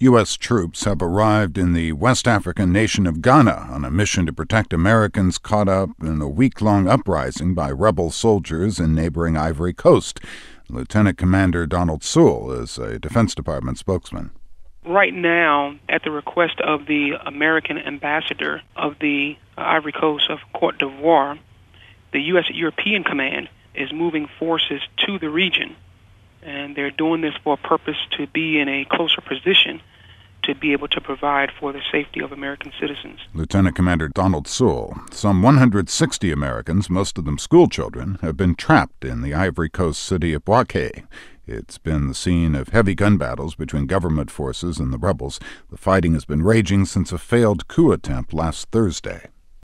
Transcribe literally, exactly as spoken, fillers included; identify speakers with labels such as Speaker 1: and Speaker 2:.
Speaker 1: U S troops have arrived in the West African nation of Ghana on a mission to protect Americans caught up in a week-long uprising by rebel soldiers in neighboring Ivory Coast. Lieutenant Commander Donald Sewell is a Defense Department spokesman.
Speaker 2: Right now, at the request of the American ambassador of the Ivory Coast of Cote d'Ivoire, the U S European Command is moving forces to the region, and they're doing this for a purpose to be in a closer position to be able to provide for the safety of American citizens.
Speaker 1: Lieutenant Commander Donald Sewell, some one hundred sixty Americans, most of them schoolchildren, have been trapped in the Ivory Coast city of Bouaké. It's been the scene of heavy gun battles between government forces and the rebels. The fighting has been raging since a failed coup attempt last Thursday.